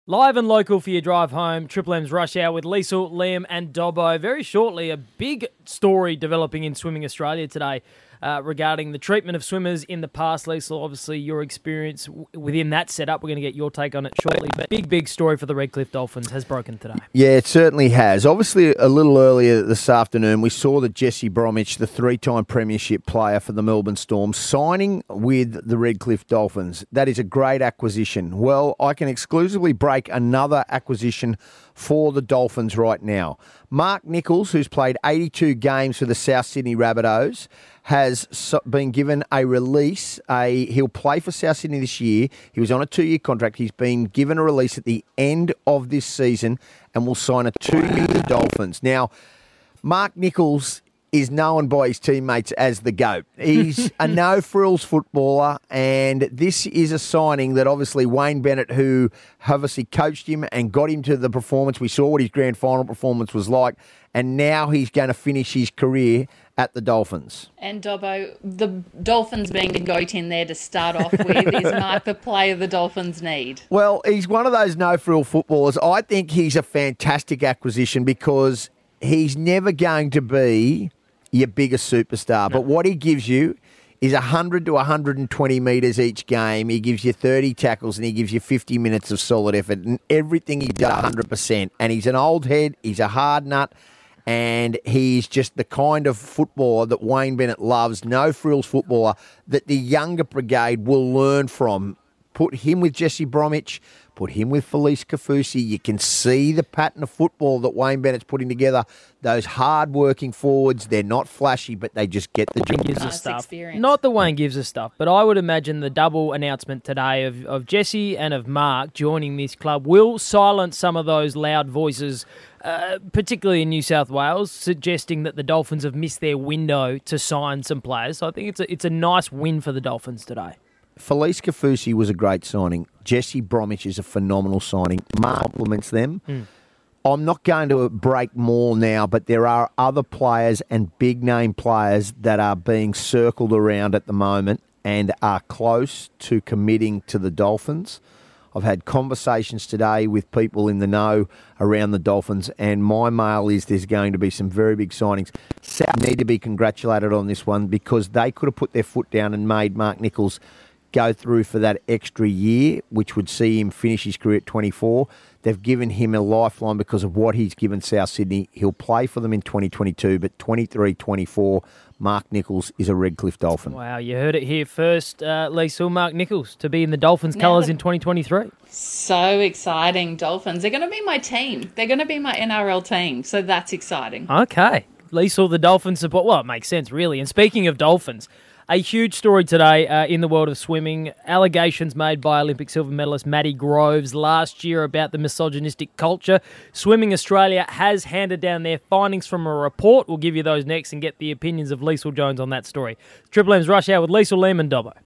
Live and local for your drive home, Triple M's Rush Hour with Liesl, Liam and Dobbo. Very shortly, a big story developing in Swimming Australia today regarding the treatment of swimmers in the past. Liesl, obviously your experience within that setup, we're going to get your take on it shortly. But big story for the Redcliffe Dolphins has broken today. Yeah, it certainly has. Obviously, a little earlier this afternoon, we saw that Jesse Bromwich, the three-time premiership player for the Melbourne Storm, signing with the Redcliffe Dolphins. That is a great acquisition. Well, I can exclusively break another acquisition for the Dolphins right now. Mark Nichols, who's played 82 games for the South Sydney Rabbitohs, has been given a release. He'll play for South Sydney this year. He was on a 2-year contract. He's been given a release at the end of this season and will sign a 2-year with the Dolphins. Now, Mark Nichols is known by his teammates as the GOAT. He's a no-frills footballer, and this is a signing that obviously Wayne Bennett, who obviously coached him and got him to the performance, we saw what his grand final performance was like, and now he's going to finish his career at the Dolphins. And Dobbo, the Dolphins being the GOAT in there to start off with, is Mark the player the Dolphins need? Well, he's one of those no-frill footballers. I think he's a fantastic acquisition because he's never going to be your biggest superstar. But what he gives you is 100 to 120 metres each game. He gives you 30 tackles and he gives you 50 minutes of solid effort. And everything he does 100%. And he's an old head. He's a hard nut. And he's just the kind of footballer that Wayne Bennett loves, no-frills footballer that the younger brigade will learn from. Put him with Jesse Bromwich, put him with Felice Kaufusi. You can see the pattern of football that Wayne Bennett's putting together. Those hard-working forwards, they're not flashy, but they just get the job done. Stuff. Not that Wayne gives us stuff, but I would imagine the double announcement today of Jesse and of Mark joining this club will silence some of those loud voices, particularly in New South Wales, suggesting that the Dolphins have missed their window to sign some players. So I think it's a nice win for the Dolphins today. Felice Kaufusi was a great signing. Jesse Bromwich is a phenomenal signing. Mark compliments them. I'm not going to break more now, but there are other players and big-name players that are being circled around at the moment and are close to committing to the Dolphins. I've had conversations today with people in the know around the Dolphins, and my mail is there's going to be some very big signings. South need to be congratulated on this one because they could have put their foot down and made Mark Nichols go through for that extra year, which would see him finish his career at 24. They've given him a lifeline because of what he's given South Sydney. He'll play for them in 2022, but 23-24, Mark Nichols is a Redcliffe Dolphin. Wow, you heard it here first, Liesl. Mark Nichols to be in the Dolphins' colours in 2023. So exciting, Dolphins. They're going to be my team. They're going to be my NRL team, so that's exciting. Okay. Liesl, the Dolphins support. Well, it makes sense, really. And speaking of Dolphins, a huge story today in the world of swimming. Allegations made by Olympic silver medalist Maddie Groves last year about the misogynistic culture. Swimming Australia has handed down their findings from a report. We'll give you those next and get the opinions of Liesl Jones on that story. Triple M's Rush Hour with Liesl, Liam and Dobbo.